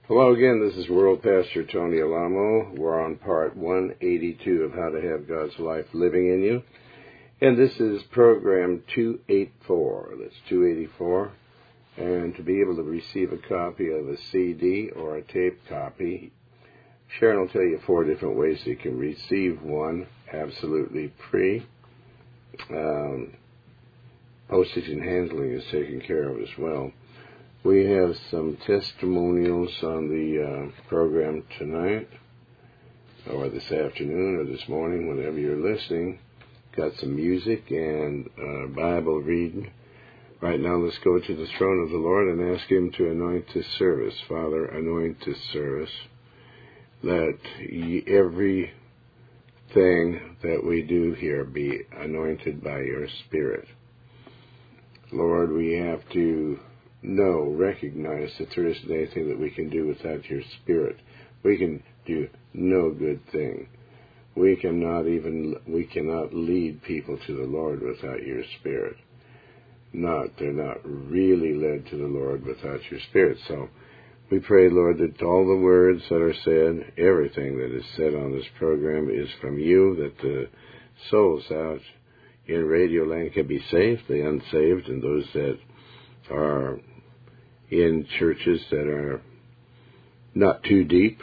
Hello again, this is World Pastor Tony Alamo. We're on part 182 of How to Have God's Life Living in You. And this is program 284. That's 284. And to be able to receive a copy of a CD or a tape copy, Sharon will tell you 4 different ways you can receive one absolutely free. Postage and handling is taken care of as well. We have some testimonials on the program tonight, or this afternoon, or this morning, whenever you're listening. Got some music and Bible reading. Right now, let's go to the throne of the Lord and ask Him to anoint this service. Father, anoint this service. Let everything that we do here be anointed by your Spirit. Lord, we have to recognize that there isn't anything that we can do without your Spirit. We can do no good thing. We cannot lead people to the Lord without your Spirit. They're not really led to the Lord without your Spirit. So we pray, Lord, that all the words that are said, everything that is said on this program is from you, that the souls out in Radio Land can be saved, the unsaved, and those that are in churches that are not too deep,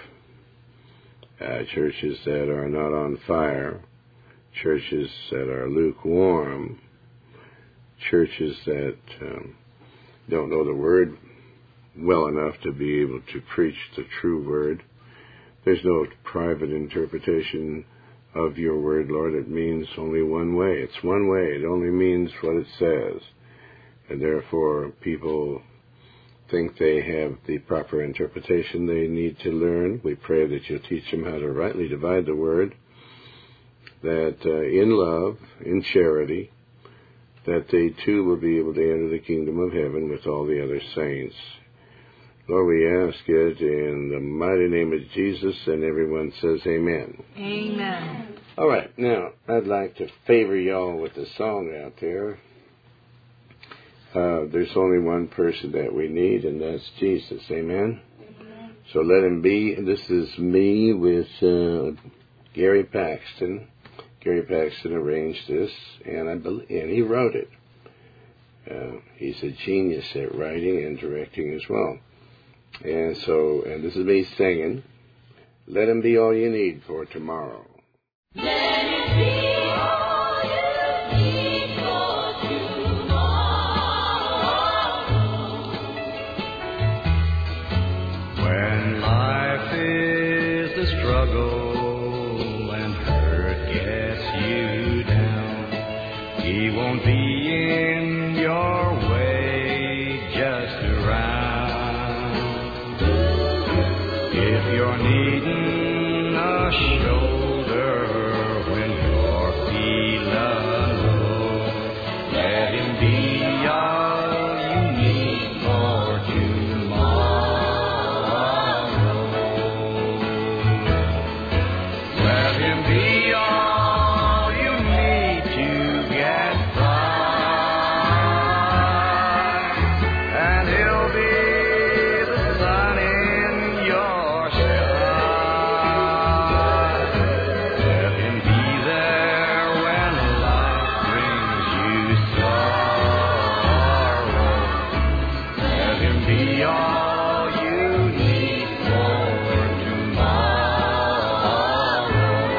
churches that are not on fire, churches that are lukewarm, churches that don't know the Word well enough to be able to preach the true Word. There's no private interpretation of your Word, Lord. It means only one way. It's one way. It only means what it says. And therefore, people think they have the proper interpretation they need to learn. We pray that you'll teach them how to rightly divide the Word, that in love, in charity, that they too will be able to enter the kingdom of heaven with all the other saints. Lord, we ask it in the mighty name of Jesus, and everyone says amen. Amen. All right, now, I'd like to favor y'all with a song out there. There's only one person that we need, and that's Jesus. Amen? Amen. So let him be. This is me with Gary Paxton. Gary Paxton arranged this, and he wrote it. He's a genius at writing and directing as well. And this is me singing, Let Him Be All You Need for Tomorrow. Let it be all you need for tomorrow. When life is a struggle and hurt gets you down, He won't be in your way, just around. If you're needing a shoulder when you're feeling low, let Him be all you need for tomorrow. Let Him be all you need to get by, and He'll be the sun in your sky. Let Him be there when life brings you sorrow. Let Him be all you need for tomorrow.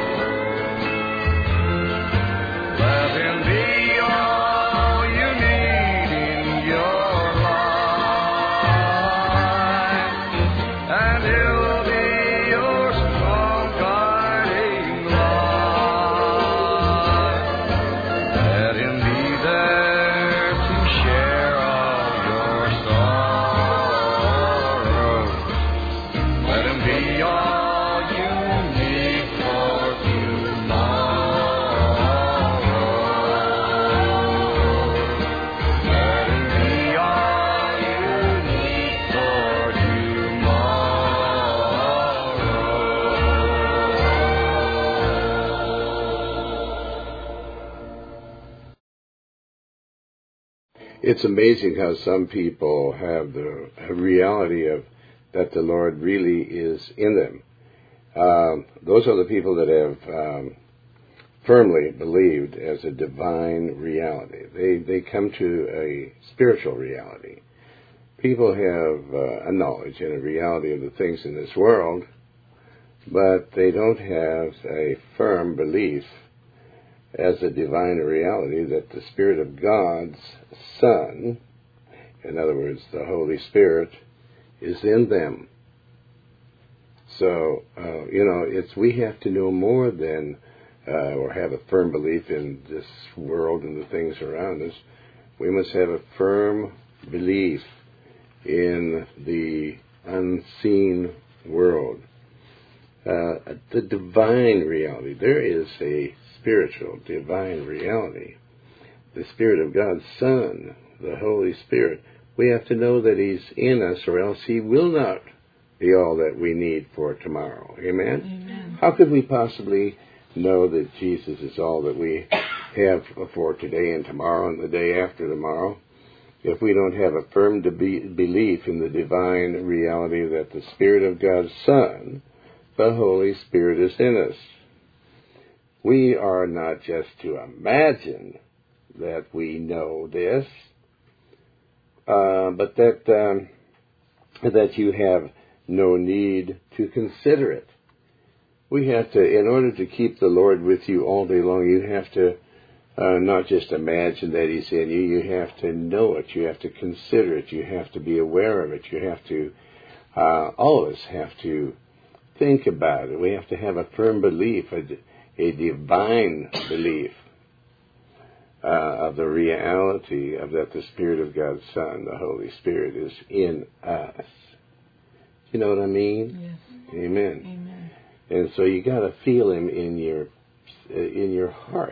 Let Him be all you need in your life, and He'll be your strong guiding light. Let Him be there to share all your sorrow. Let Him be all you need for tomorrow. Let Him be all you need for tomorrow. It's amazing how some people have the reality of that the Lord really is in them. Those are the people that have firmly believed as a divine reality. They come to a spiritual reality. People have a knowledge and a reality of the things in this world, but they don't have a firm belief as a divine reality that the Spirit of God's Son, in other words, the Holy Spirit, is in them. So, we have to know more than, or have a firm belief in this world and the things around us. We must have a firm belief in the unseen world. The divine reality. There is a spiritual, divine reality. The Spirit of God's Son, the Holy Spirit. We have to know that He's in us, or else He will not be all that we need for tomorrow. Amen? Amen. How could we possibly know that Jesus is all that we have for today and tomorrow and the day after tomorrow if we don't have a firm belief in the divine reality that the Spirit of God's Son, the Holy Spirit, is in us? We are not just to imagine that we know this, but that you have no need to consider it. We have to, in order to keep the Lord with you all day long, you have to not just imagine that He's in you, you have to know it, you have to consider it, you have to be aware of it, you have to, all of us have to think about it. We have to have a firm belief, a divine belief of the reality of that the Spirit of God's Son, the Holy Spirit, is in us. You know what I mean? Yes. Amen. Amen. And so you got to feel Him in your heart.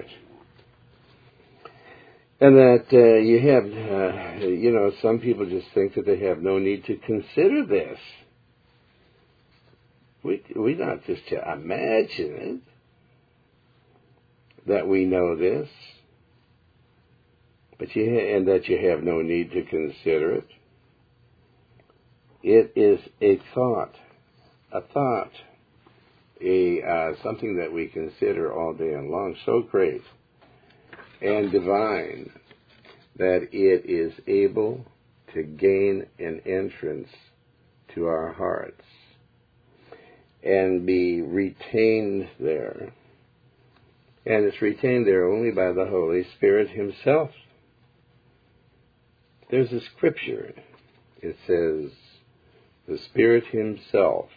And that you have, some people just think that they have no need to consider this. We not just to imagine it, that we know this, and that you have no need to consider it. It is a thought, something that we consider all day and long, so great and divine that it is able to gain an entrance to our hearts and be retained there. And it's retained there only by the Holy Spirit Himself. There's a scripture. It says, the Spirit Himself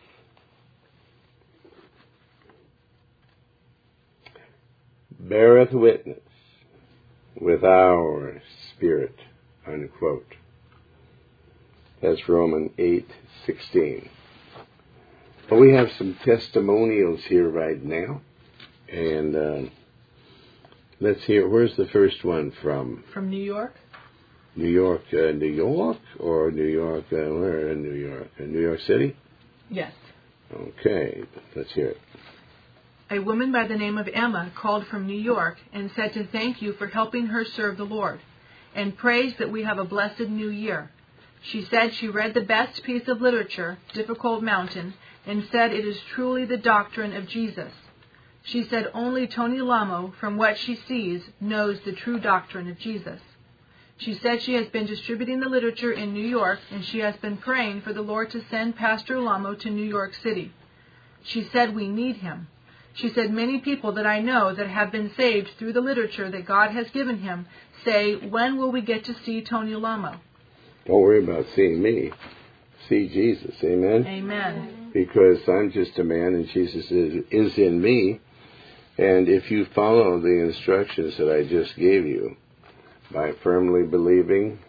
beareth witness with our spirit, unquote. That's Romans 8:16. Well, we have some testimonials here right now. And let's hear, where's the first one from? From New York? New York, or New York, where in New York? In New York City? Yes. Okay, let's hear it. A woman by the name of Emma called from New York and said to thank you for helping her serve the Lord, and prays that we have a blessed new year. She said she read the best piece of literature, Difficult Mountain, and said it is truly the doctrine of Jesus. She said only Tony Lamo, from what she sees, knows the true doctrine of Jesus. She said she has been distributing the literature in New York, and she has been praying for the Lord to send Pastor Lamo to New York City. She said we need him. She said many people that I know that have been saved through the literature that God has given him say, when will we get to see Tony Lamo? Don't worry about seeing me. See Jesus. Amen? Amen. Because I'm just a man and Jesus is in me. And if you follow the instructions that I just gave you, by firmly believing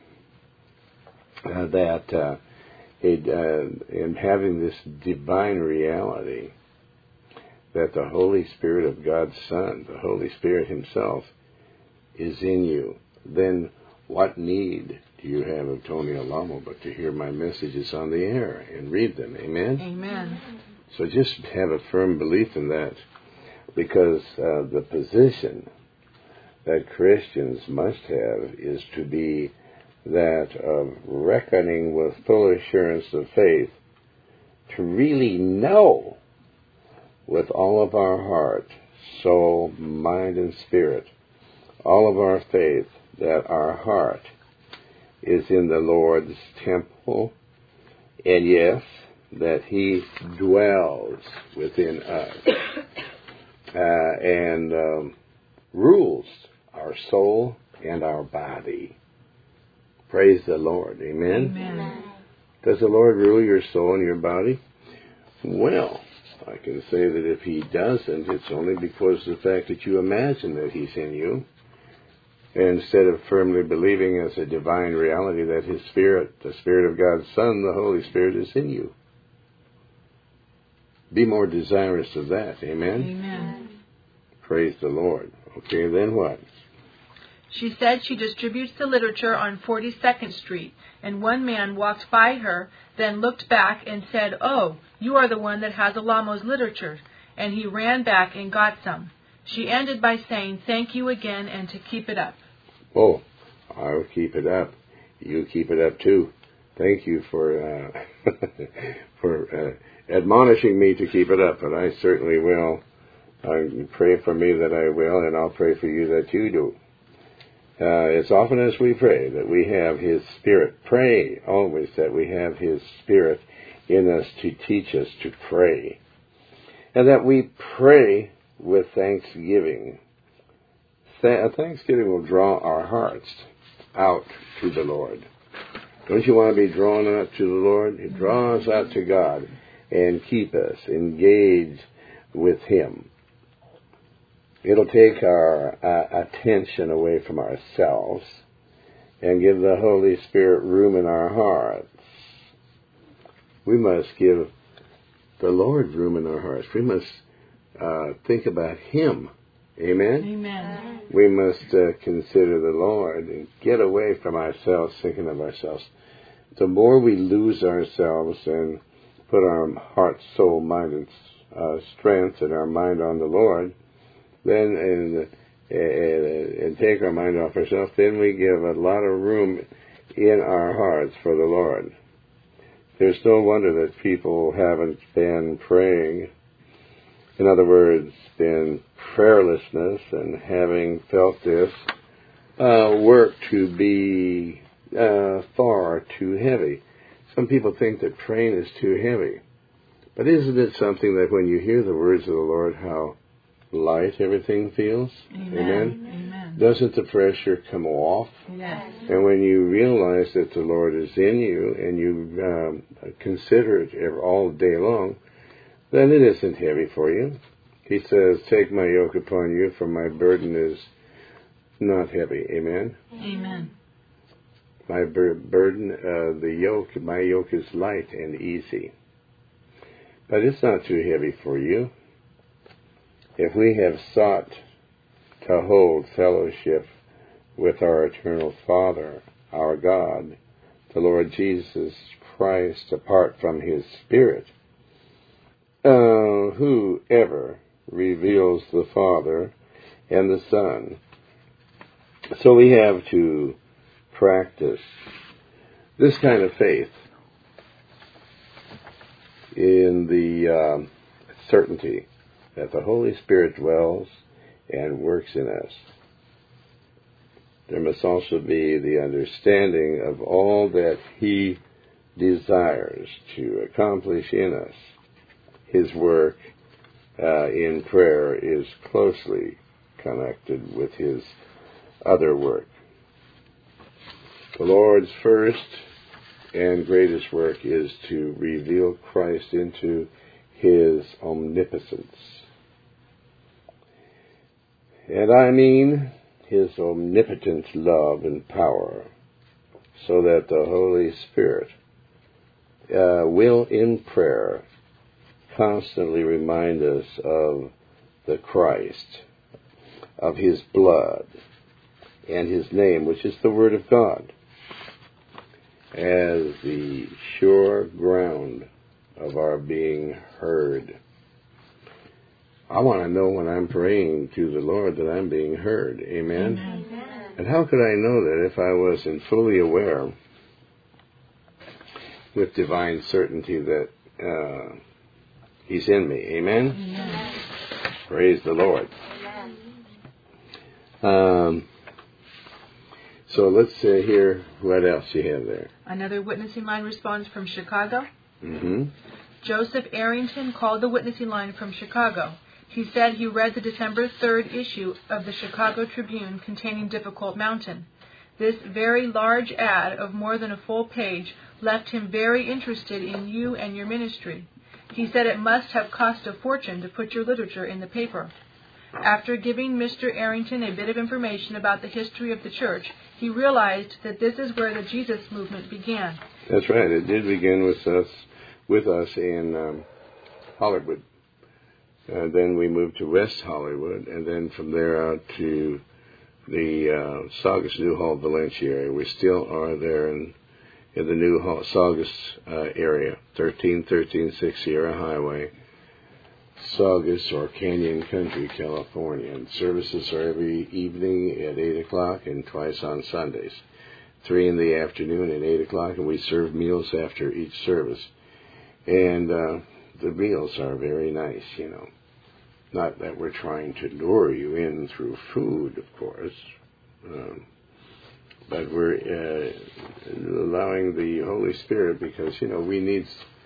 that in having this divine reality, that the Holy Spirit of God's Son, the Holy Spirit Himself, is in you, then what need do you have of Tony Alamo but to hear my messages on the air and read them? Amen? Amen. So just have a firm belief in that, because the position that Christians must have is to be that of reckoning with full assurance of faith to really know with all of our heart, soul, mind, and spirit, all of our faith, that our heart is in the Lord's temple, and yes, that He dwells within us and rules our soul and our body. Praise the Lord. Amen? Amen. Does the Lord rule your soul and your body? Well, I can say that if He doesn't, it's only because of the fact that you imagine that He's in you, instead of firmly believing as a divine reality that His Spirit, the Spirit of God's Son, the Holy Spirit, is in you. Be more desirous of that. Amen? Amen. Praise the Lord. Okay, then what? She said she distributes the literature on 42nd Street, and one man walked by her, then looked back and said, "Oh, you are the one that has Alamo's literature," and he ran back and got some. She ended by saying, "Thank you again, and to keep it up." Oh, I'll keep it up. You keep it up too. Thank you for admonishing me to keep it up, and I certainly will. Pray for me that I will, and I'll pray for you that you do. As often as we pray that we have His Spirit, pray always that we have His Spirit in us to teach us to pray, and that we pray with thanksgiving. Thanksgiving will draw our hearts out to the Lord. Don't you want to be drawn out to the Lord? It draws out to God and keep us engaged with Him. It'll take our attention away from ourselves and give the Holy Spirit room in our hearts. We must give the Lord room in our hearts. We must think about Him. Amen? Amen. We must consider the Lord and get away from ourselves, thinking of ourselves. The more we lose ourselves and put our heart, soul, mind, and strength and our mind on the Lord, then and take our mind off ourselves, then we give a lot of room in our hearts for the Lord. There's no wonder that people haven't been praying. In other words, been prayerlessness, and having felt this work to be far too heavy. Some people think that praying is too heavy. But isn't it something that when you hear the words of the Lord, how light everything feels? Amen. Amen. Doesn't the pressure come off? Yes. And when you realize that the Lord is in you and you consider it all day long, then it isn't heavy for you. He says, "Take my yoke upon you, for my burden is not heavy." Amen? Amen. My burden, my yoke is light and easy. But it's not too heavy for you. If we have sought to hold fellowship with our eternal Father, our God, the Lord Jesus Christ, apart from His Spirit, whoever reveals the Father and the Son. So we have to practice this kind of faith in the certainty that the Holy Spirit dwells and works in us. There must also be the understanding of all that He desires to accomplish in us. His work in prayer is closely connected with His other work. The Lord's first and greatest work is to reveal Christ into His omnipotence. And I mean His omnipotent love and power, so that the Holy Spirit will in prayer constantly remind us of the Christ, of His blood, and His name, which is the Word of God, as the sure ground of our being heard. I want to know when I'm praying to the Lord that I'm being heard. Amen? Amen. And how could I know that if I wasn't fully aware with divine certainty that He's in me. Amen? Amen. Praise the Lord. So let's hear what else you have there. Another witnessing line response from Chicago. Mm-hmm. Joseph Arrington called the witnessing line from Chicago. He said he read the December 3rd issue of the Chicago Tribune containing Difficult Mountain. This very large ad of more than a full page left him very interested in you and your ministry. He said it must have cost a fortune to put your literature in the paper. After giving Mr. Arrington a bit of information about the history of the church, he realized that this is where the Jesus movement began. That's right. It did begin with us in Hollywood. Then we moved to West Hollywood, and then from there out to the Saugus Newhall Valencia area. We still are there in the Newhall Saugus area, 13136 Sierra Highway, Saugus or Canyon Country, California. And services are every evening at 8 o'clock and twice on Sundays, 3 in the afternoon and 8 o'clock, and we serve meals after each service. And the meals are very nice, you know. Not that we're trying to lure you in through food, of course, but we're allowing the Holy Spirit, because, you know, we need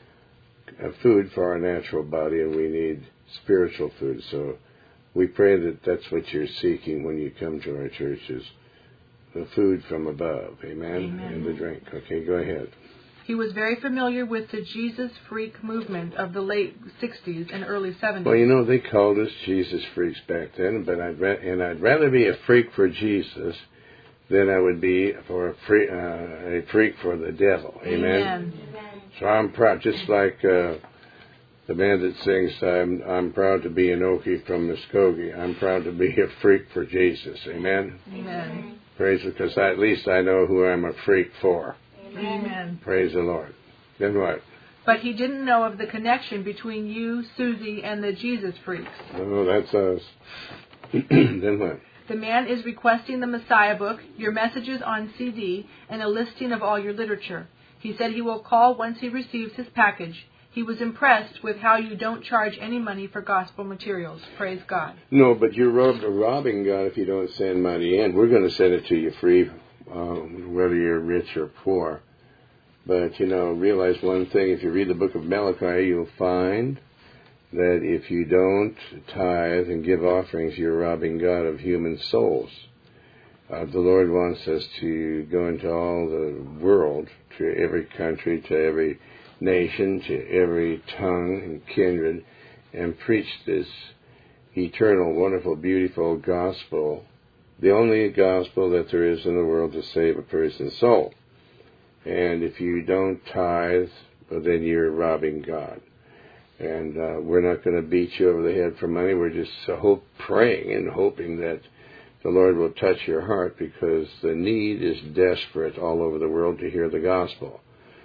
food for our natural body and we need spiritual food. So we pray that that's what you're seeking when you come to our churches, the food from above, amen? And the drink. Okay, go ahead. He was very familiar with the Jesus freak movement of the late 60s and early 70s. Well, you know, they called us Jesus freaks back then, but I'd rather be a freak for Jesus than I would be for a freak for the devil. Amen? So I'm proud, just like the man that sings, I'm proud to be an Okie from Muskogee. I'm proud to be a freak for Jesus. Amen? Amen. Praise it, because at least I know who I'm a freak for. Amen. Praise the Lord. Then what? But he didn't know of the connection between you, Susie, and the Jesus freaks. Oh, that's us. Then what? The man is requesting the Messiah book, your messages on CD, and a listing of all your literature. He said he will call once he receives his package. He was impressed with how you don't charge any money for gospel materials. Praise God. No, but you're robbing God if you don't send money in. We're going to send it to you free, whether you're rich or poor. But, you know, realize one thing. If you read the book of Malachi, you'll find that if you don't tithe and give offerings, you're robbing God of human souls. The Lord wants us to go into all the world, to every country, to every nation, to every tongue and kindred, and preach this eternal, wonderful, beautiful gospel, the only gospel that there is in the world to save a person's soul. And if you don't tithe, well, then you're robbing God. And we're not going to beat you over the head for money. We're just praying and hoping that the Lord will touch your heart, because the need is desperate all over the world to hear the gospel.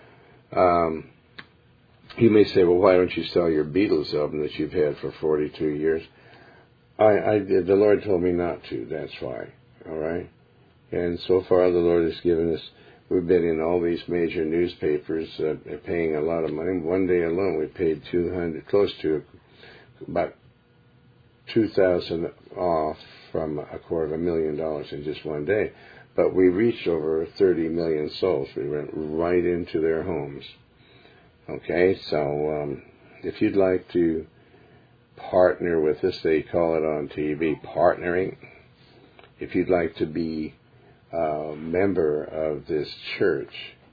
You may say, well, why don't you sell your Beatles album that you've had for 42 years? The Lord told me not to, that's why, all right? And so far the Lord has given us, we've been in all these major newspapers paying a lot of money. One day alone we paid close to about $2,000 off from $250,000 in just one day. But we reached over 30 million souls. We went right into their homes. Okay, so if you'd like to partner with us, they call it on TV partnering. If you'd like to be a member of this church,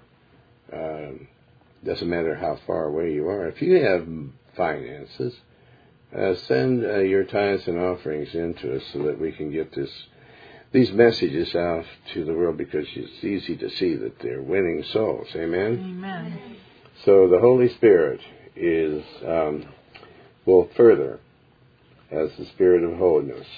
doesn't matter how far away you are. If you have finances, send your tithes and offerings into us so that we can get these messages out to the world, because it's easy to see that they're winning souls. Amen? Amen. So the Holy Spirit will further, as the Spirit of holiness.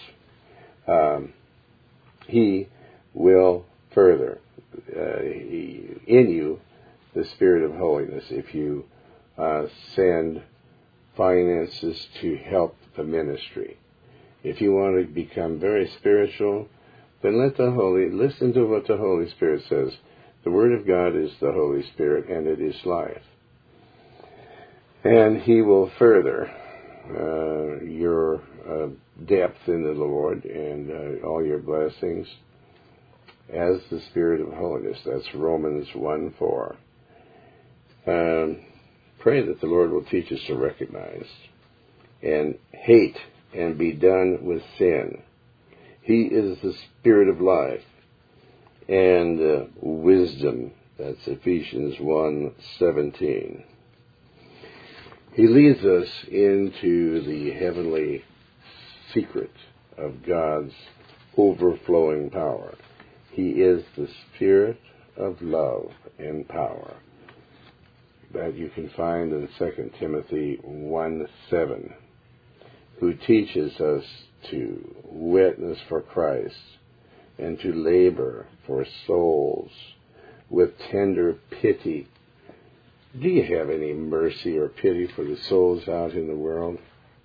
He will further in you the Spirit of holiness if you send finances to help the ministry. If you want to become very spiritual, then listen to what the Holy Spirit says. The Word of God is the Holy Spirit, and it is life. And He will further your depth in the Lord and all your blessings as the Spirit of holiness. That's Romans 1:4. Pray that the Lord will teach us to recognize and hate and be done with sin. He is the Spirit of life and wisdom. That's Ephesians 1:17. He leads us into the heavenly secret of God's overflowing power. He is the Spirit of love and power. That you can find in 2 Timothy 1:7, who teaches us to witness for Christ and to labor for souls with tender pity. Do you have any mercy or pity for the souls out in the world?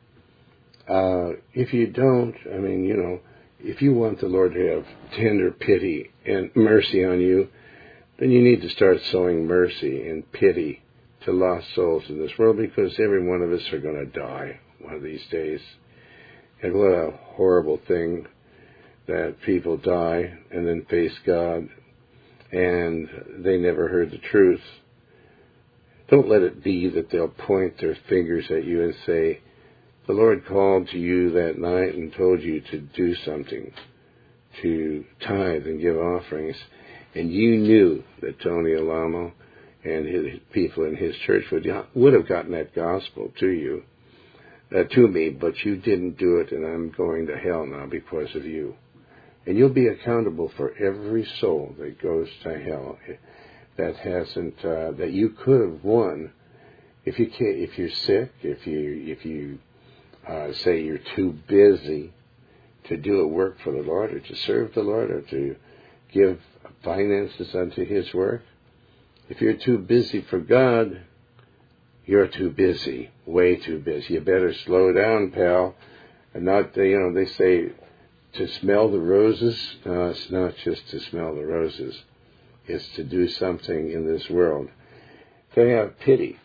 If you don't, if you want the Lord to have tender pity and mercy on you, then you need to start sowing mercy and pity to lost souls in this world, because every one of us are going to die one of these days. And what a horrible thing that people die and then face God and they never heard the truth. Don't let it be that they'll point their fingers at you and say, the Lord called to you that night and told you to do something, to tithe and give offerings, and you knew that Tony Alamo and his people in his church would have gotten that gospel to you, to me, but you didn't do it, and I'm going to hell now because of you. And you'll be accountable for every soul that goes to hell that hasn't, that you could have won. If you can't, if you're sick, if you say you're too busy to do a work for the Lord, or to serve the Lord, or to give finances unto His work, if you're too busy for God, you're too busy, way too busy. You better slow down, pal, and not, they say to smell the roses. No, it's not just to smell the roses. It's to do something in this world. To have pity,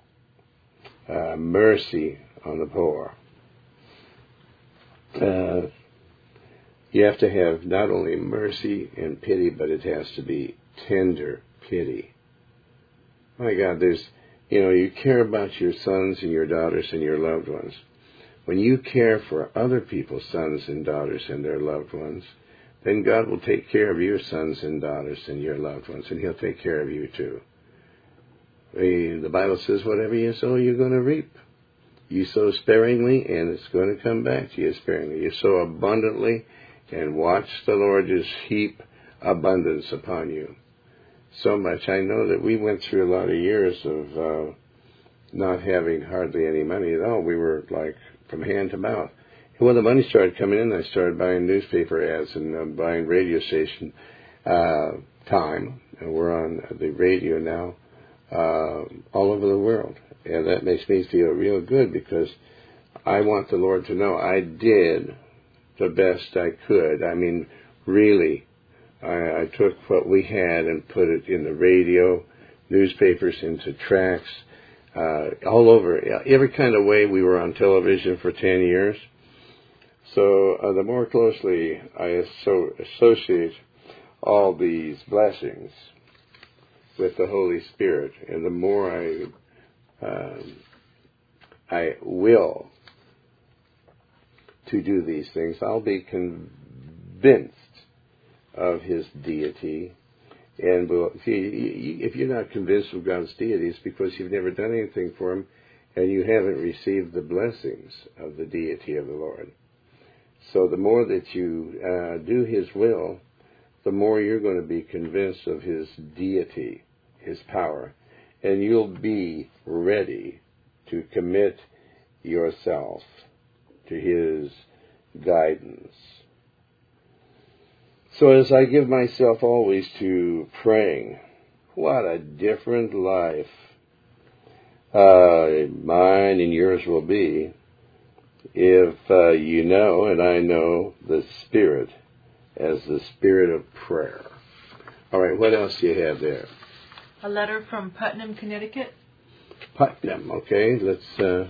mercy on the poor. You have to have not only mercy and pity, but it has to be tender pity. My God, you care about your sons and your daughters and your loved ones. When you care for other people's sons and daughters and their loved ones, then God will take care of your sons and daughters and your loved ones, and He'll take care of you too. The Bible says, whatever you sow, you're going to reap. You sow sparingly, and it's going to come back to you sparingly. You sow abundantly, and watch the Lord just heap abundance upon you. So much. I know that we went through a lot of years of not having hardly any money at all. We were like from hand to mouth. And when the money started coming in, I started buying newspaper ads and buying radio station time. And we're on the radio now all over the world. And that makes me feel real good, because I want the Lord to know I did the best I could. I mean, really, I took what we had and put it in the radio, newspapers, into tracts, all over, every kind of way. We were on television for 10 years. So the more closely I associate all these blessings with the Holy Spirit, and the more I will to do these things, I'll be convinced of His deity. And if you're not convinced of God's deity, it's because you've never done anything for Him, and you haven't received the blessings of the deity of the Lord. So the more that you do His will, the more you're going to be convinced of His deity, His power, and you'll be ready to commit yourself to His guidance. So as I give myself always to praying, what a different life mine and yours will be if you know, and I know, the Spirit as the Spirit of prayer. All right, what else do you have there? A letter from Putnam, Connecticut. Putnam. Okay, let's.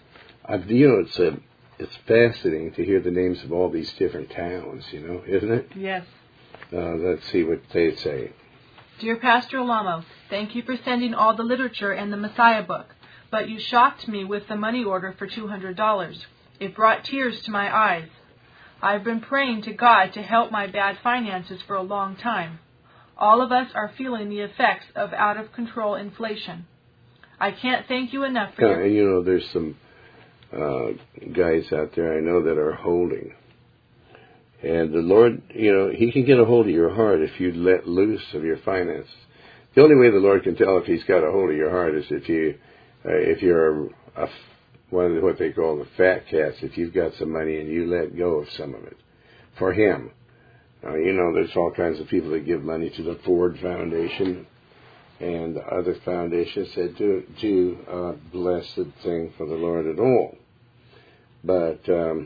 It's fascinating to hear the names of all these different towns. Isn't it? Yes. Let's see what they say. Dear Pastor Alamo, thank you for sending all the literature and the Messiah book, but you shocked me with the money order for $200. It brought tears to my eyes. I've been praying to God to help my bad finances for a long time. All of us are feeling the effects of out-of-control inflation. I can't thank you enough for your... There's some guys out there I know that are holding. And the Lord, He can get a hold of your heart if you let loose of your finances. The only way the Lord can tell if He's got a hold of your heart is if you're one of what they call the fat cats. If you've got some money and you let go of some of it for Him. There's all kinds of people that give money to the Ford Foundation and other foundations that do a blessed thing for the Lord at all. But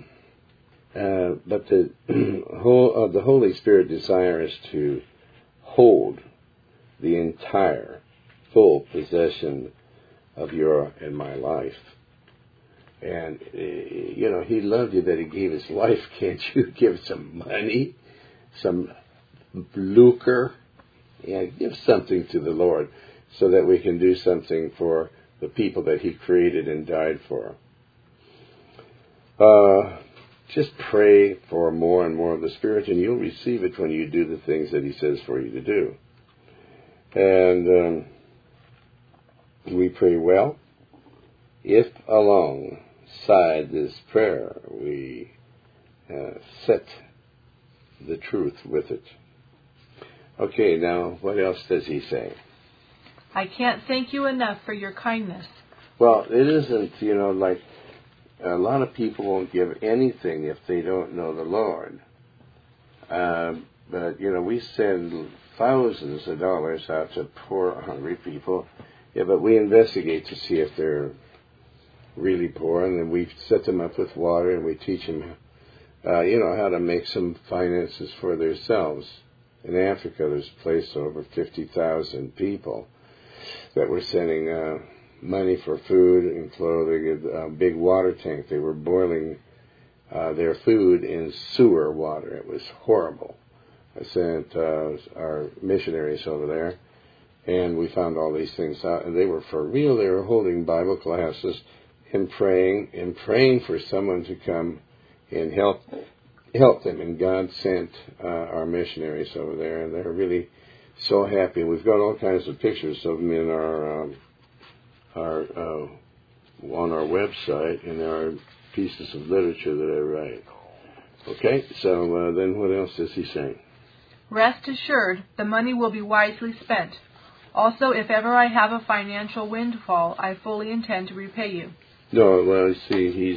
the Holy Spirit desires to hold the entire full possession of your and my life. And, He loved you that He gave His life. Can't you give some money, some lucre? Yeah, give something to the Lord so that we can do something for the people that He created and died for. Just pray for more and more of the Spirit, and you'll receive it when you do the things that He says for you to do. And we pray, well, if alongside this prayer we set the truth with it. Okay, now, what else does he say? I can't thank you enough for your kindness. Well, it isn't, like a lot of people won't give anything if they don't know the Lord. But, we send thousands of dollars out to poor, hungry people. Yeah, but we investigate to see if they're really poor, and then we set them up with water, and we teach them, how to make some finances for themselves. In Africa, there's a place over 50,000 people that were sending money for food and clothing, a big water tank. They were boiling their food in sewer water. It was horrible. I sent our missionaries over there, and we found all these things out, and they were for real. They were holding Bible classes and praying for someone to come and help them. And God sent our missionaries over there, and they're really so happy. We've got all kinds of pictures of them in on our website, and there are pieces of literature that I write. Okay, so then what else does he say? Rest assured, the money will be wisely spent. Also, if ever I have a financial windfall, I fully intend to repay you. No, well, see, he's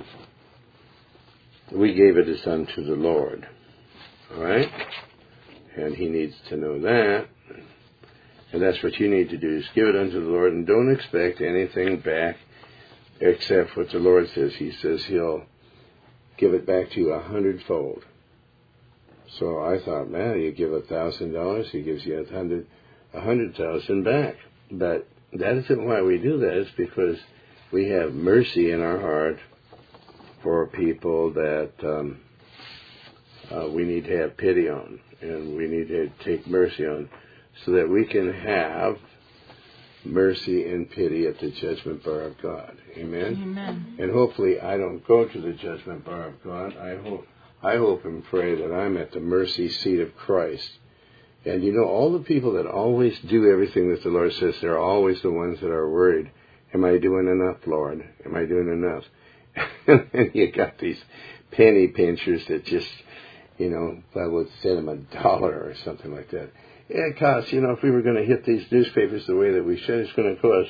we gave it as unto the Lord, all right? And he needs to know that. And that's what you need to do, is give it unto the Lord, and don't expect anything back except what the Lord says. He says He'll give it back to you 100-fold. So I thought, man, you give $1,000, He gives you 100,000 back. But that isn't why we do that. It's because we have mercy in our heart for people that we need to have pity on, and we need to take mercy on, so that we can have mercy and pity at the judgment bar of God. Amen? Amen. And hopefully I don't go to the judgment bar of God. I hope and pray that I'm at the mercy seat of Christ. And all the people that always do everything that the Lord says, they're always the ones that are worried. Am I doing enough, Lord? Am I doing enough? And then you got these penny pinchers that just, I would send them $1 or something like that. Yeah, it costs, if we were going to hit these newspapers the way that we should, it's going to cost,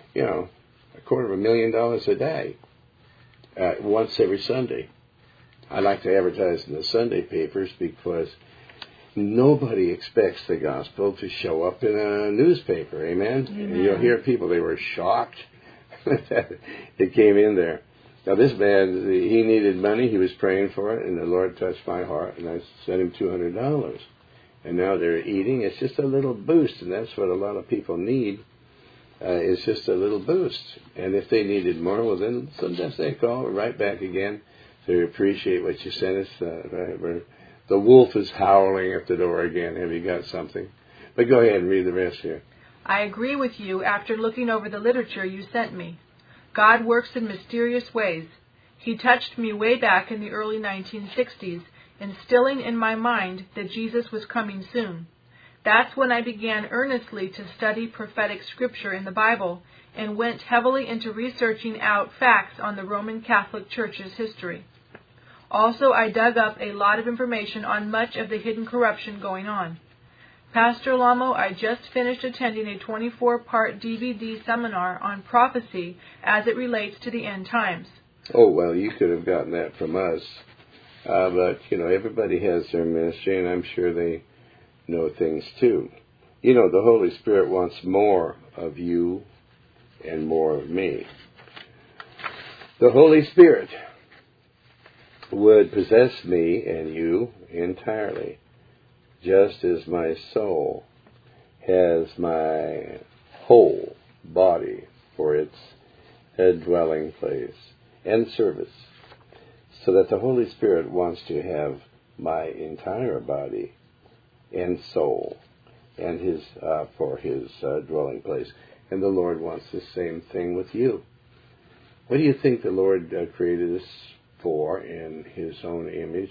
$250,000 a day, once every Sunday. I like to advertise in the Sunday papers because nobody expects the gospel to show up in a newspaper. Amen? Amen. And you'll hear people, they were shocked that it came in there. Now this man, he needed money, he was praying for it, and the Lord touched my heart, and I sent him $200. And now they're eating. It's just a little boost, and that's what a lot of people need. is just a little boost. And if they needed more, well, then sometimes they call right back again. They appreciate what you sent us. The wolf is howling at the door again. Have you got something? But go ahead and read the rest here. I agree with you after looking over the literature you sent me. God works in mysterious ways. He touched me way back in the early 1960s, instilling in my mind that Jesus was coming soon. That's when I began earnestly to study prophetic scripture in the Bible and went heavily into researching out facts on the Roman Catholic Church's history. Also, I dug up a lot of information on much of the hidden corruption going on. Pastor Lamo, I just finished attending a 24-part DVD seminar on prophecy as it relates to the end times. Oh, well, you could have gotten that from us. But, everybody has their ministry, and I'm sure they know things too. The Holy Spirit wants more of you and more of me. The Holy Spirit would possess me and you entirely, just as my soul has my whole body for its dwelling place and service, so that the Holy Spirit wants to have my entire body and soul and for his dwelling place. And the Lord wants the same thing with you. What do you think the Lord created us for in his own image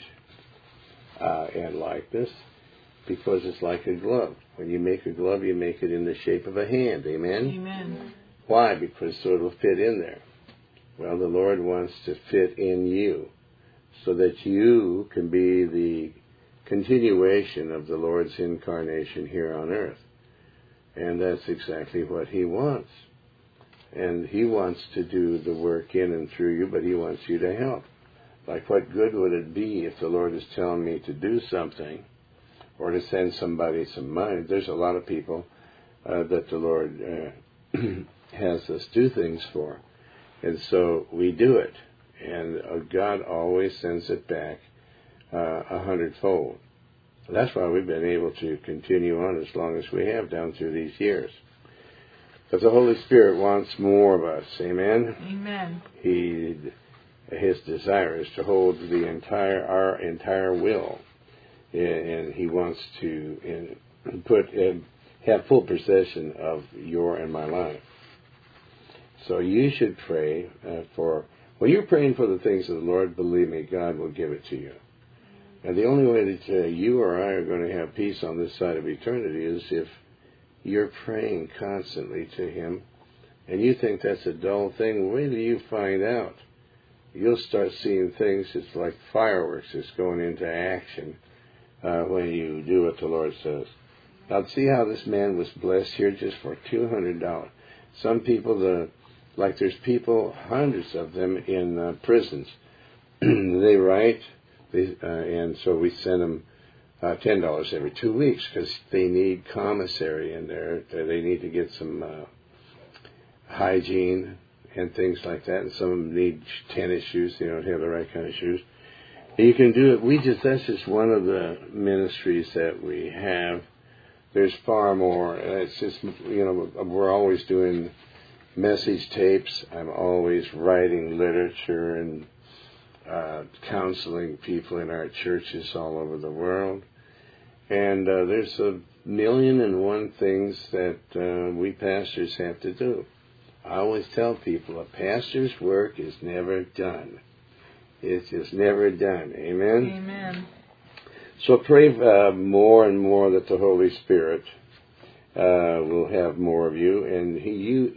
and likeness? Because it's like a glove. When you make a glove, you make it in the shape of a hand. Amen? Amen. Why? Because so it'll fit in there. Well, the Lord wants to fit in you so that you can be the continuation of the Lord's incarnation here on earth. And that's exactly what he wants. And he wants to do the work in and through you, but he wants you to help. Like, what good would it be if the Lord is telling me to do something or to send somebody some money? There's a lot of people that the Lord has us do things for. And so we do it. And God always sends it back 100-fold. That's why we've been able to continue on as long as we have down through these years. But the Holy Spirit wants more of us. Amen? Amen. His desire is to hold our entire will. And he wants to have full possession of your and my life. So you should pray when you're praying for the things of the Lord, believe me, God will give it to you. And the only way that you or I are going to have peace on this side of eternity is if you're praying constantly to him, and you think that's a dull thing. Wait till you find out. You'll start seeing things. It's like fireworks just going into action when you do what the Lord says. Now, see how this man was blessed here just for $200. Some people, there's people, hundreds of them in prisons. They write, and so we send them $10 every 2 weeks because they need commissary in there. They need to get some hygiene and things like that. And some of them need tennis shoes. They don't have the right kind of shoes. And you can do it. That's just one of the ministries that we have. There's far more. It's just, we're always doing message tapes. I'm always writing literature and counseling people in our churches all over the world. And there's 1,000,001 things that we pastors have to do. I always tell people a pastor's work is never done. It's just never done. Amen? Amen. So pray more and more that the Holy Spirit will have more of you, and He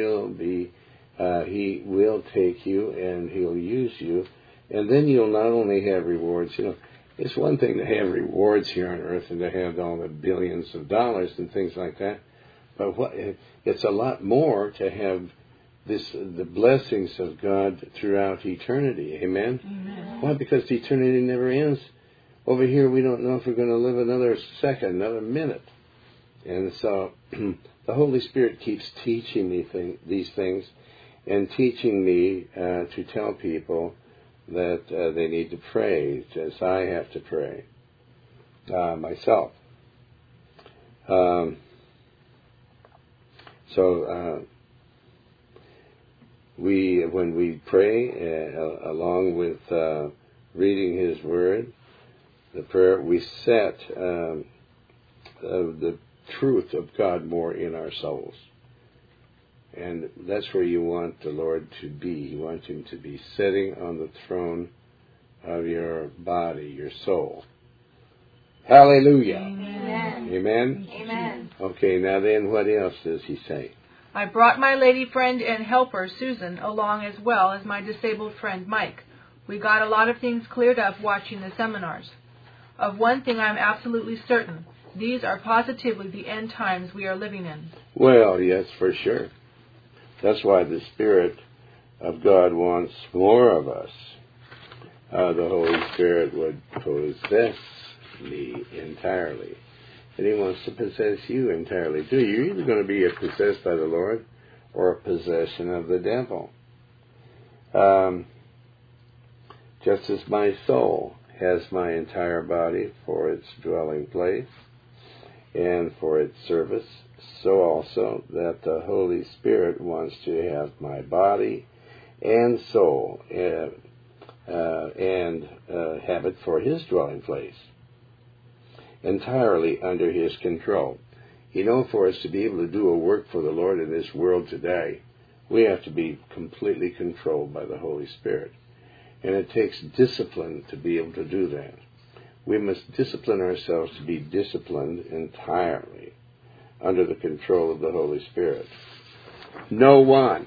will take you and He'll use you, and then you'll not only have rewards. It's one thing to have rewards here on earth and to have all the billions of dollars and things like that, but it's a lot more to have the blessings of God throughout eternity. Amen? Amen. Why? Because eternity never ends. Over here, we don't know if we're going to live another second, another minute. And so the Holy Spirit keeps teaching me these things and teaching me to tell people that they need to pray, as I have to pray myself. So when we pray, along with reading His Word, the prayer, we set the truth of God more in our souls. And that's where you want the Lord to be. You want Him to be sitting on the throne of your body, your soul. Hallelujah. Amen. Amen? Amen. Okay, now then, what else does He say? I brought my lady friend and helper, Susan, along as well as my disabled friend, Mike. We got a lot of things cleared up watching the seminars. Of one thing I'm absolutely certain. These are positively the end times we are living in. Well, yes, for sure. That's why the Spirit of God wants more of us. The Holy Spirit would possess me entirely. And He wants to possess you entirely, too. You're either going to be possessed by the Lord or a possession of the devil. Just as my soul has my entire body for its dwelling place and for its service, so also that the Holy Spirit wants to have my body and soul and have it for His dwelling place, entirely under His control. You know, for us to be able to do a work for the Lord in this world today, we have to be completely controlled by the Holy Spirit. And it takes discipline to be able to do that. We must discipline ourselves to be disciplined entirely under the control of the Holy Spirit. No one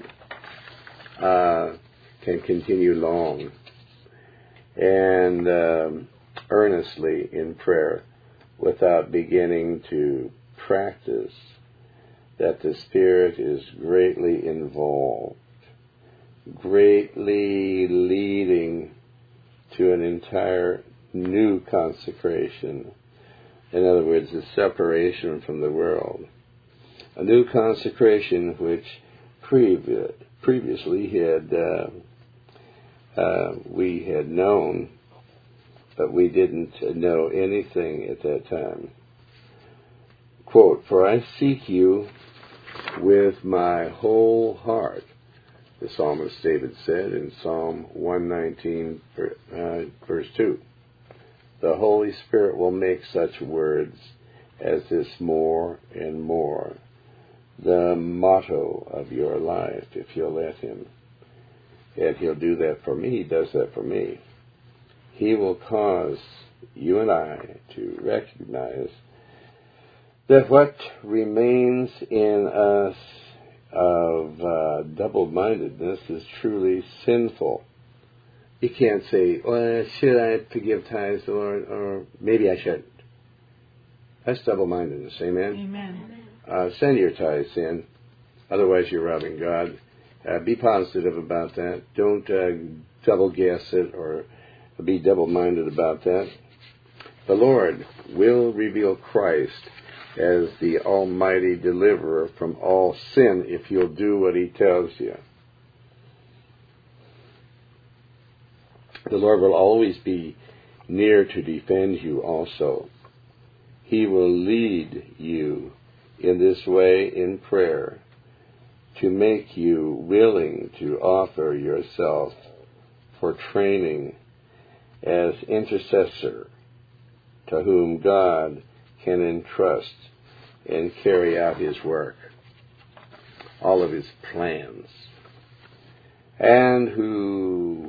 can continue long and earnestly in prayer without beginning to practice that the Spirit is greatly involved, greatly leading to an entire new consecration. In other words, a separation from the world. A new consecration which previously we had known, but we didn't know anything at that time. Quote, "For I seek you with my whole heart," the psalmist David said in Psalm 119, verse 2. The Holy Spirit will make such words as this more and more the motto of your life, if you'll let Him. And He'll do that for me. He does that for me. He will cause you and I to recognize that what remains in us of double-mindedness is truly sinful. You can't say, well, should I forgive tithes to the Lord, or maybe I shouldn't. That's double-mindedness, amen? Amen. Send your tithes in, otherwise you're robbing God. Be positive about that. Don't double-guess it or be double-minded about that. The Lord will reveal Christ as the almighty deliverer from all sin if you'll do what He tells you. The Lord will always be near to defend you also. He will lead you in this way in prayer to make you willing to offer yourself for training as intercessor to whom God can entrust and carry out His work, all of His plans, and who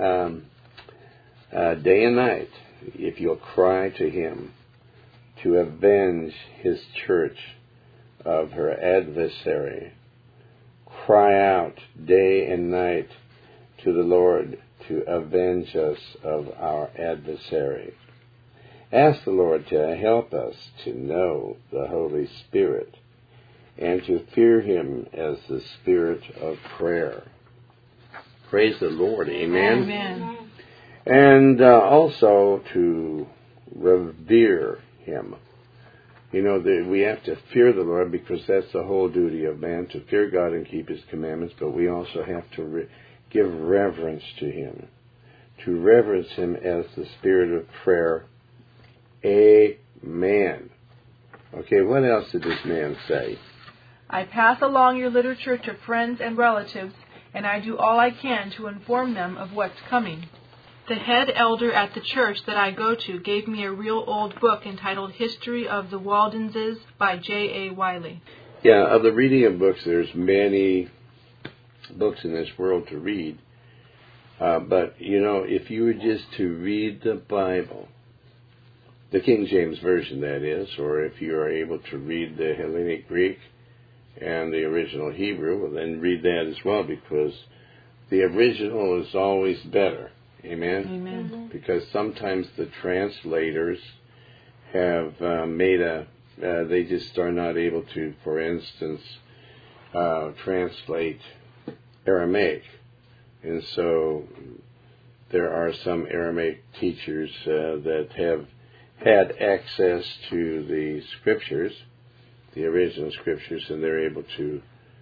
day and night, if you'll cry to Him to avenge His church of her adversary, cry out day and night to the Lord to avenge us of our adversary. Ask the Lord to help us to know the Holy Spirit and to fear Him as the Spirit of prayer. Praise the Lord. Amen. Amen. And also to revere Him. You know, we have to fear the Lord because that's the whole duty of man, to fear God and keep His commandments, but we also have to give reverence to Him, to reverence Him as the Spirit of prayer. Amen. Okay, what else did this man say? I pass along your literature to friends and relatives, and I do all I can to inform them of what's coming. The head elder at the church that I go to gave me a real old book entitled History of the Waldenses by J.A. Wiley. Yeah, of the reading of books, there's many books in this world to read. But, if you were just to read the Bible, the King James Version, that is, or if you are able to read the Hellenic Greek and the original Hebrew, well, then read that as well, because the original is always better. Amen? Amen. Because sometimes the translators have they just are not able to, for instance, translate Aramaic. And so there are some Aramaic teachers that have had access to the scriptures, the original scriptures, and they're able to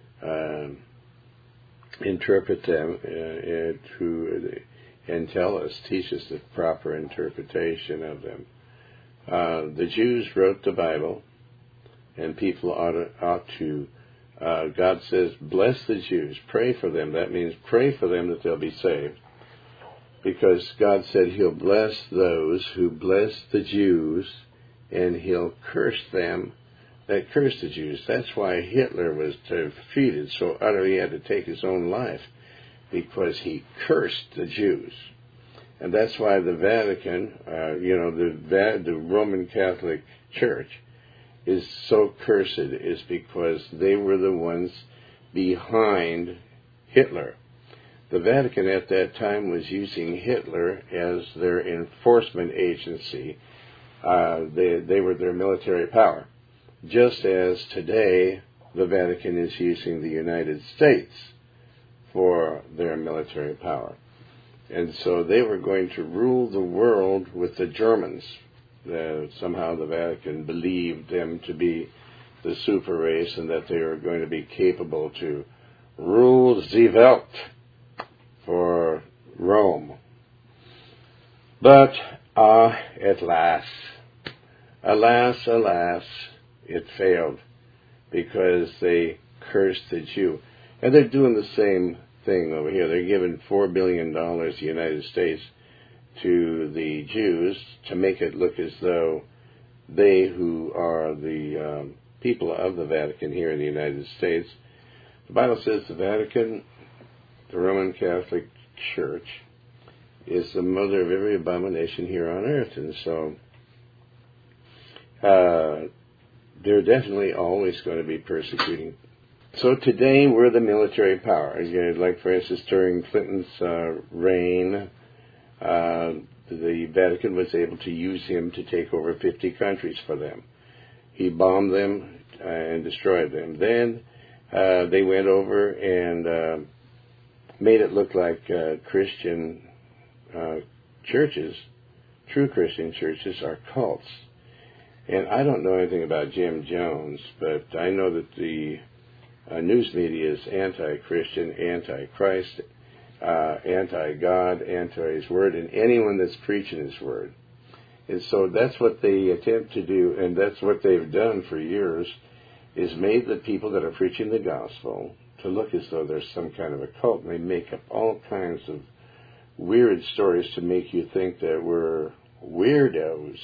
interpret them and teach us the proper interpretation of them. The Jews wrote the Bible, and people ought to God says, bless the Jews, pray for them. That means pray for them that they'll be saved. Because God said He'll bless those who bless the Jews, and He'll curse them that curse the Jews. That's why Hitler was defeated so utterly he had to take his own life, because he cursed the Jews. And that's why the Vatican, the Roman Catholic Church, is so cursed, is because they were the ones behind Hitler. The Vatican at that time was using Hitler as their enforcement agency. They were their military power. Just as today, the Vatican is using the United States for their military power. And so they were going to rule the world with the Germans. Somehow the Vatican believed them to be the super race, and that they were going to be capable to rule the Welt for Rome. But, at last, alas, it failed, because they cursed the Jew. And they're doing the same thing over here. They're giving $4 billion, the United States, to the Jews to make it look as though they, who are the people of the Vatican here in the United States, the Bible says the Vatican, the Roman Catholic Church, is the mother of every abomination here on earth. And so they're definitely always going to be persecuting. So today we're the military power. Like, for instance, during Clinton's reign, the Vatican was able to use him to take over 50 countries for them. He bombed them and destroyed them. Then they went over and made it look like Christian churches, true Christian churches, are cults. And I don't know anything about Jim Jones, but I know that the news media is anti-Christian, anti-Christ, anti-God, anti-His Word, and anyone that's preaching His Word. And so that's what they attempt to do, and that's what they've done for years, is made the people that are preaching the gospel to look as though there's some kind of a cult. And they make up all kinds of weird stories to make you think that we're weirdos.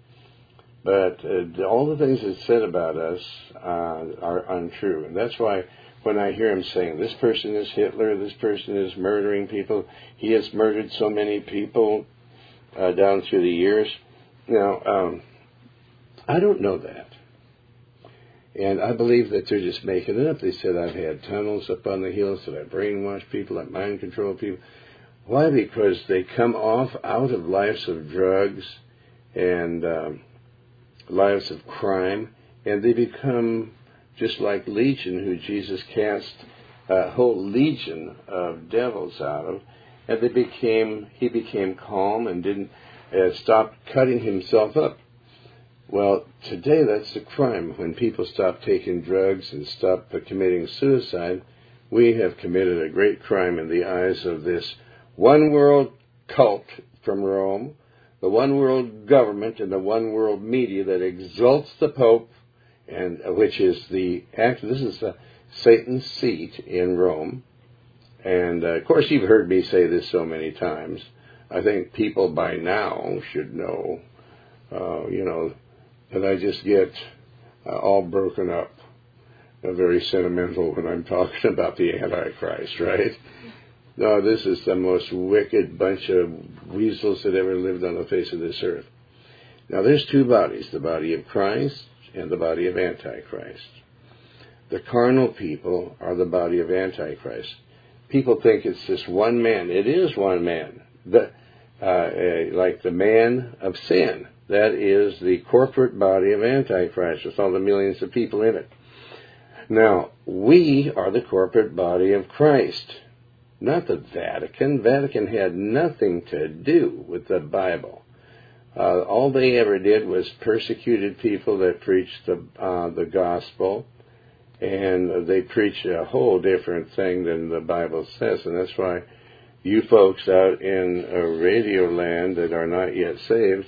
But all the things that's said about us are untrue. And that's why when I hear him saying, this person is Hitler, this person is murdering people, he has murdered so many people down through the years. Now, I don't know that. And I believe that they're just making it up. They said I've had tunnels up on the hills, that I brainwash people, I mind control people. Why? Because they come out of lives of drugs and lives of crime, and they become just like Legion, who Jesus cast a whole legion of devils out of, and he became calm and didn't stop cutting himself up. Well, today that's the crime. When people stop taking drugs and stop committing suicide, we have committed a great crime in the eyes of this one world cult from Rome, the one world government, and the one world media that exalts the Pope and which is this is Satan's seat in Rome. And of course, you've heard me say this so many times. I think people by now should know, that I just get all broken up, very sentimental when I'm talking about the Antichrist, right? No, this is the most wicked bunch of weasels that ever lived on the face of this earth. Now, there's two bodies, the body of Christ and the body of Antichrist. The carnal people are the body of Antichrist. People think it's just one man. It is one man, like the man of sin. That is the corporate body of Antichrist with all the millions of people in it. Now, we are the corporate body of Christ, not the Vatican. Vatican had nothing to do with the Bible. All they ever did was persecuted people that preached the gospel, and they preach a whole different thing than the Bible says, and that's why you folks out in radio land that are not yet saved,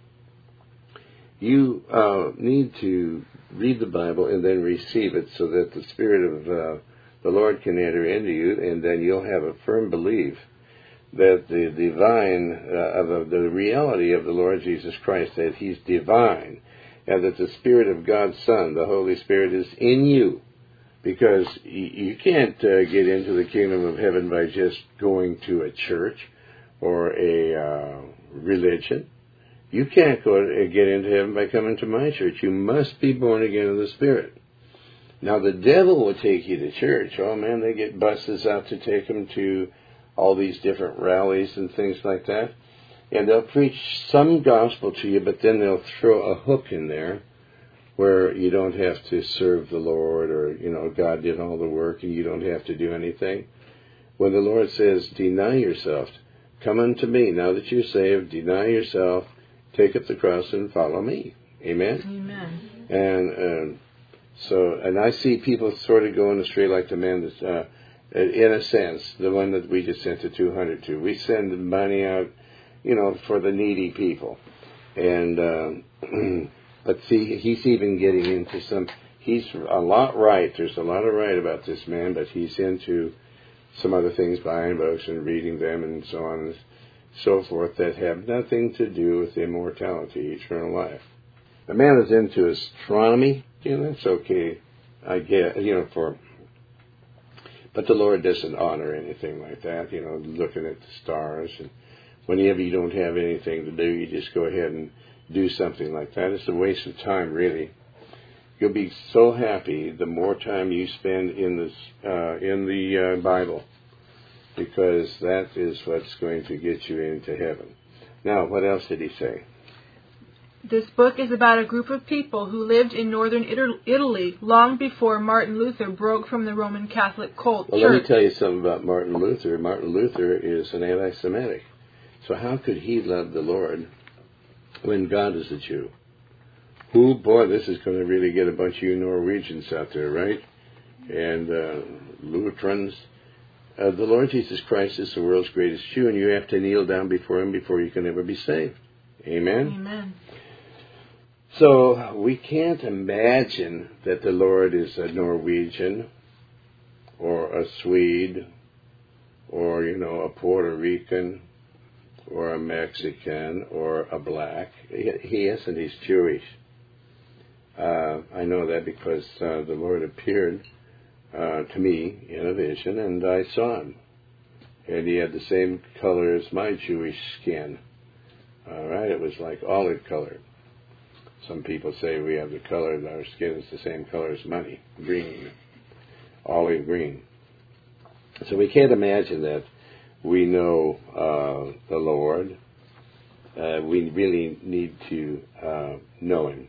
you need to read the Bible and then receive it so that the Spirit of the Lord can enter into you, and then you'll have a firm belief that the divine, the reality of the Lord Jesus Christ, that He's divine, and that the Spirit of God's Son, the Holy Spirit, is in you. Because you can't get into the kingdom of heaven by just going to a church or a religion. You can't get into heaven by coming to my church. You must be born again of the Spirit. Now, the devil will take you to church. Oh, man, they get buses out to take them to all these different rallies and things like that. And they'll preach some gospel to you, but then they'll throw a hook in there where you don't have to serve the Lord, or, God did all the work and you don't have to do anything. When the Lord says, deny yourself, come unto me, now that you're saved, deny yourself, take up the cross and follow me. Amen? Amen. And I see people sort of going astray like the man that's, in a sense, the one that we just sent the 200 to. We send money out, for the needy people. And, but see, he's even getting into he's a lot right. There's a lot of right about this man, but he's into some other things, buying books and reading them and so on and so forth, that have nothing to do with immortality, eternal life. The man is into astronomy, that's okay, I get, but the Lord doesn't honor anything like that, looking at the stars. And whenever you don't have anything to do, you just go ahead and do something like that. It's a waste of time, really. You'll be so happy the more time you spend in the Bible, because that is what's going to get you into heaven. Now, what else did he say? This book is about a group of people who lived in northern Italy long before Martin Luther broke from the Roman Catholic cult. Well, let me tell you something about Martin Luther. Martin Luther is an anti-Semitic. So how could he love the Lord when God is a Jew? Oh, boy, this is going to really get a bunch of you Norwegians out there, right? And Lutherans. The Lord Jesus Christ is the world's greatest Jew, and you have to kneel down before Him before you can ever be saved. Amen? Amen. So we can't imagine that the Lord is a Norwegian or a Swede or, a Puerto Rican or a Mexican or a black. He isn't. He's Jewish. I know that because the Lord appeared to me in a vision, and I saw Him. And He had the same color as my Jewish skin. All right? It was like olive colored. Some people say we have the color, our skin is the same color as money, green, olive green. So we can't imagine that we know the Lord. We really need to know Him.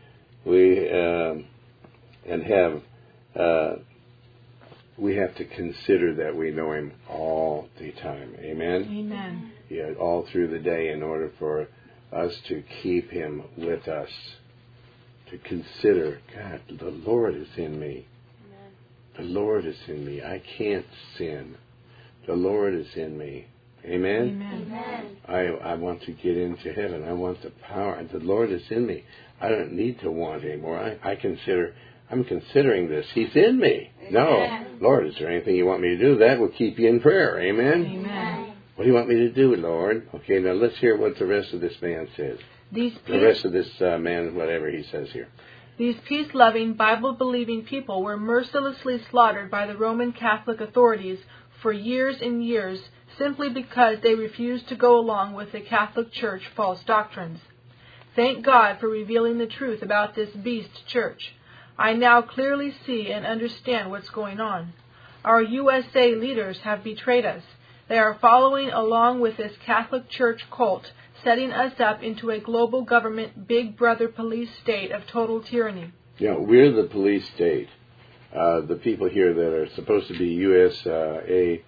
We have to consider that we know Him all the time. Amen? Amen. Yeah, all through the day, in order for us to keep Him with us, to consider, God, the Lord is in me. Amen. The Lord is in me. I can't sin. The Lord is in me. Amen? Amen. I want to get into heaven. I want the power. The Lord is in me. I don't need to want anymore. I'm considering this. He's in me. No. Lord, is there anything you want me to do? That will keep you in prayer. Amen? Amen. What do you want me to do, Lord? Okay, now let's hear what the rest of this man says. These The rest of this man, whatever he says here. These peace-loving, Bible-believing people were mercilessly slaughtered by the Roman Catholic authorities for years and years simply because they refused to go along with the Catholic Church false doctrines. Thank God for revealing the truth about this beast church. I now clearly see and understand what's going on. Our USA leaders have betrayed us. They are following along with this Catholic Church cult, setting us up into a global government big brother police state of total tyranny. Yeah, we're the police state. The people here that are supposed to be USA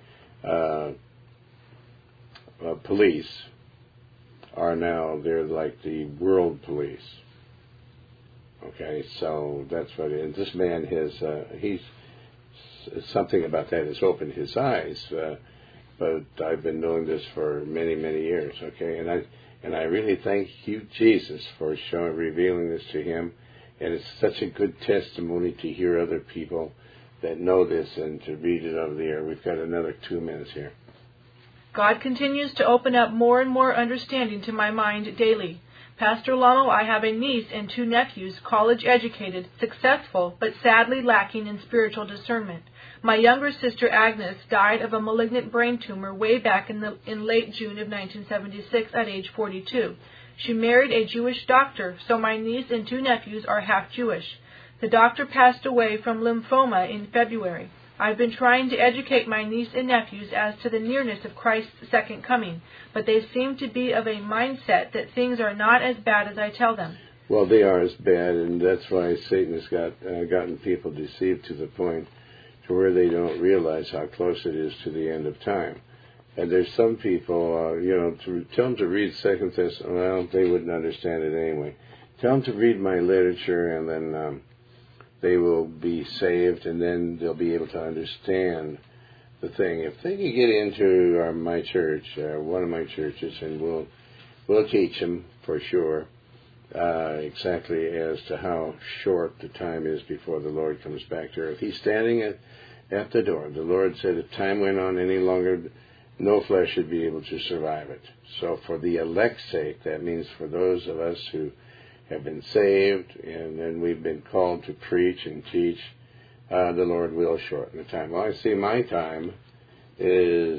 police are now, they're like the world police. Okay, so that's what it is. This man has, something about that has opened his eyes, but I've been knowing this for many, many years, okay, and I really thank you, Jesus, for revealing this to him, and it's such a good testimony to hear other people that know this and to read it over the air. We've got another 2 minutes here. God continues to open up more and more understanding to my mind daily. Pastor Lamo, I have a niece and 2 nephews, college-educated, successful, but sadly lacking in spiritual discernment. My younger sister, Agnes, died of a malignant brain tumor way back in late June of 1976 at age 42. She married a Jewish doctor, so my niece and 2 nephews are half Jewish. The doctor passed away from lymphoma in February. I've been trying to educate my niece and nephews as to the nearness of Christ's second coming, but they seem to be of a mindset that things are not as bad as I tell them. Well, they are as bad, and that's why Satan has gotten people deceived to the point to where they don't realize how close it is to the end of time. And there's some people, to tell them to read 2 Thessalonians, well, they wouldn't understand it anyway. Tell them to read my literature, and then they will be saved, and then they'll be able to understand the thing. If they can get into my church, one of my churches, and we'll teach them for sure exactly as to how short the time is before the Lord comes back to earth. He's standing at the door. The Lord said if time went on any longer, no flesh should be able to survive it. So for the elect's sake, that means for those of us who have been saved, and then we've been called to preach and teach, the Lord will shorten the time. Well, I see my time is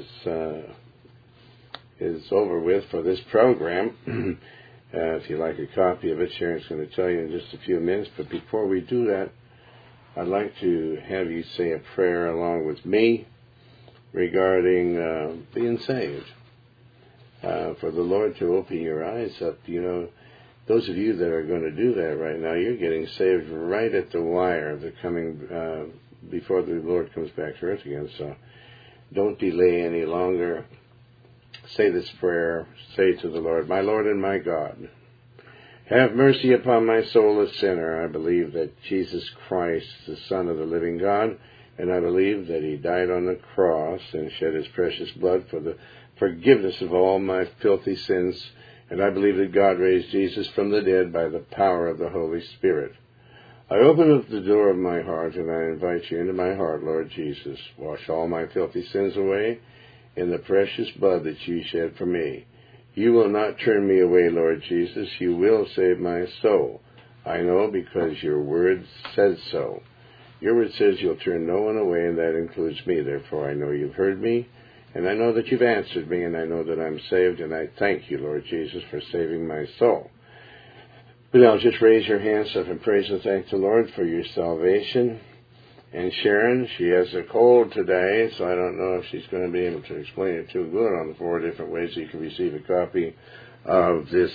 over with for this program. If you'd like a copy of it, Sharon's going to tell you in just a few minutes. But before we do that, I'd like to have you say a prayer along with me regarding being saved. For the Lord to open your eyes up, those of you that are going to do that right now, you're getting saved right at the wire of the coming, before the Lord comes back to earth again. So don't delay any longer. Say this prayer. Say to the Lord, my Lord and my God, have mercy upon my soul, a sinner. I believe that Jesus Christ, the Son of the living God, and I believe that He died on the cross and shed His precious blood for the forgiveness of all my filthy sins. And I believe that God raised Jesus from the dead by the power of the Holy Spirit. I open up the door of my heart and I invite you into my heart, Lord Jesus. Wash all my filthy sins away in the precious blood that you shed for me. You will not turn me away, Lord Jesus. You will save my soul. I know because your word says so. Your word says you'll turn no one away, and that includes me. Therefore, I know you've heard me. And I know that you've answered me, and I know that I'm saved, and I thank you, Lord Jesus, for saving my soul. But now just raise your hands up and praise and thank the Lord for your salvation. And Sharon, she has a cold today, so I don't know if she's going to be able to explain it too good on the 4 different ways that you can receive a copy of this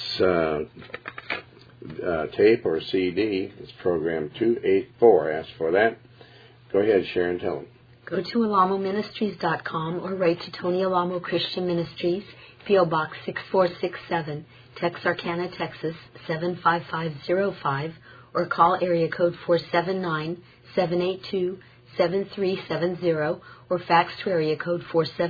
tape or CD. It's program 284. Ask for that. Go ahead, Sharon, tell them. Go to alamoministries.com or write to Tony Alamo Christian Ministries, P.O. Box 6467, Texarkana, Texas 75505, or call area code 479-782-3653 877-829-7370 or fax to area code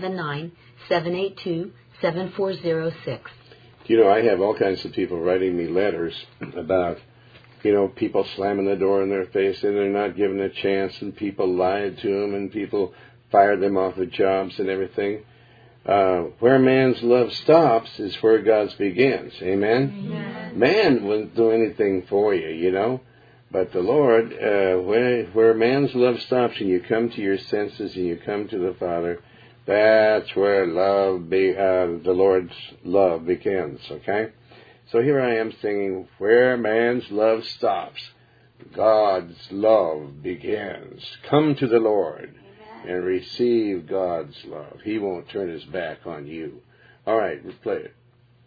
479-782-7406. You know, I have all kinds of people writing me letters about, you know, people slamming the door in their face and they're not given a chance, and people lied to them and people fired them off of jobs and everything. Where man's love stops is where God's begins. Amen? Amen. Man wouldn't do anything for you, you know. But the Lord, where man's love stops and you come to your senses and you come to the Father, that's where the Lord's love begins, okay? So here I am singing, where man's love stops, God's love begins. Come to the Lord and receive God's love. He won't turn his back on you. All right, let's play it.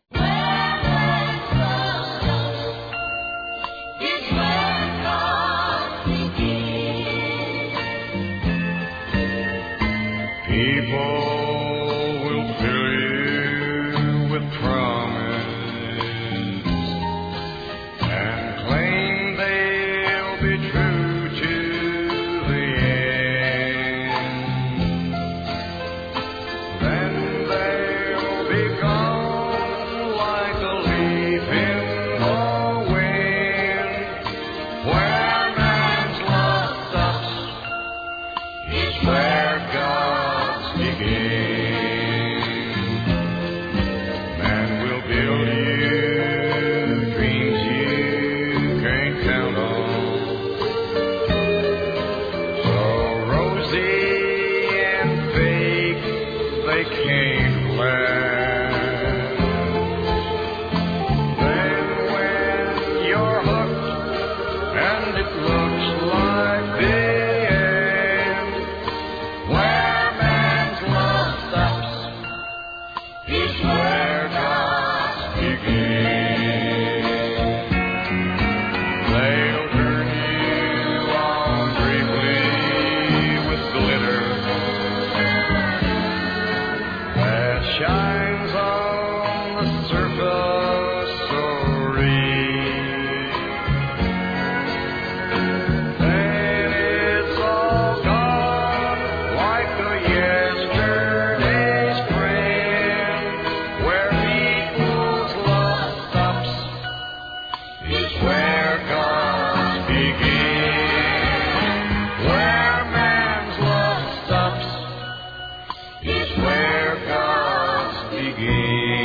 People will fill you with promise and claim they'll be true to the end. Then they'll be gone like a leaf in the wind. Where man's love stops is where God's begins. Man will build you dreams you can't count on. So rosy and fake they can't last. Then when you're hooked and it looks like the end, where man's love stops is where God begins. They'll turn you on briefly with glitter that shines on the surface so real. Then it's all gone like a yesterday's friend. Where people's love stops is where God's begins. Where man's love stops is where God's begins.